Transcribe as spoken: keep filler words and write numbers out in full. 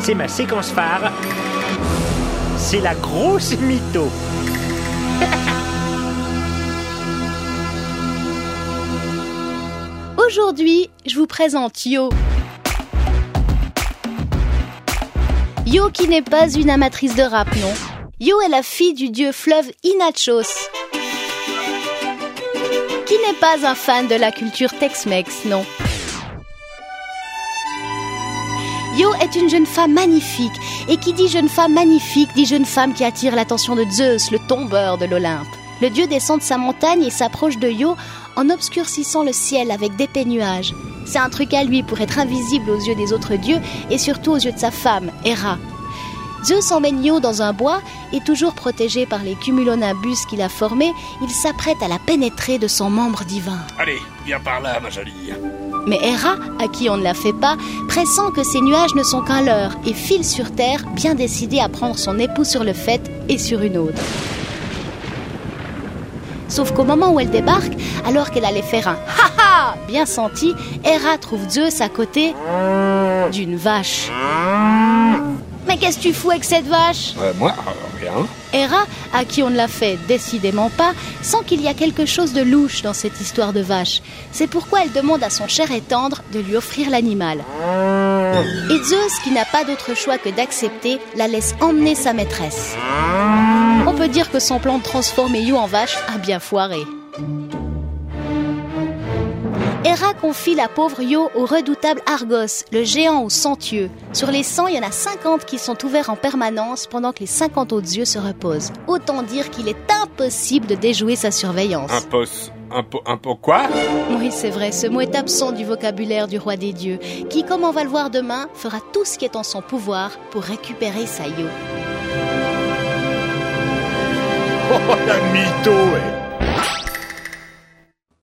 c'est ma séquence phare. C'est la grosse mytho. Aujourd'hui, je vous présente Io. Io qui n'est pas une amatrice de rap, non. Io est la fille du dieu fleuve Inachos, qui n'est pas un fan de la culture Tex-Mex, non. Io est une jeune femme magnifique, et qui dit jeune femme magnifique, dit jeune femme qui attire l'attention de Zeus, le tombeur de l'Olympe. Le dieu descend de sa montagne et s'approche de Io en obscurcissant le ciel avec d'épais nuages. C'est un truc à lui pour être invisible aux yeux des autres dieux et surtout aux yeux de sa femme, Héra. Zeus emmène Io dans un bois et toujours protégé par les cumulonimbus qu'il a formés, il s'apprête à la pénétrer de son membre divin. Allez, viens par là, ma jolie. Mais Héra, à qui on ne la fait pas, pressent que ces nuages ne sont qu'un leurre et file sur terre, bien décidée à prendre son époux sur le fait et sur une autre. Sauf qu'au moment où elle débarque, alors qu'elle allait faire un ha-ha bien senti, Héra trouve Zeus à côté d'une vache. Mais qu'est-ce que tu fous avec cette vache ? Euh, moi, euh, rien. Héra, à qui on ne la fait décidément pas, sent qu'il y a quelque chose de louche dans cette histoire de vache. C'est pourquoi elle demande à son cher et tendre de lui offrir l'animal. Et Zeus, qui n'a pas d'autre choix que d'accepter, la laisse emmener sa maîtresse. On peut dire que son plan de transformer Io en vache a bien foiré. Héra confie la pauvre Io au redoutable Argos, le géant aux cent yeux. Sur les cent, il y en a cinquante qui sont ouverts en permanence pendant que les cinquante autres yeux se reposent. Autant dire qu'il est impossible de déjouer sa surveillance. Impos... Impo... Impo... quoi ? Oui, c'est vrai, ce mot est absent du vocabulaire du roi des dieux, qui, comme on va le voir demain, fera tout ce qui est en son pouvoir pour récupérer sa Io. Oh, la mytho, ouais.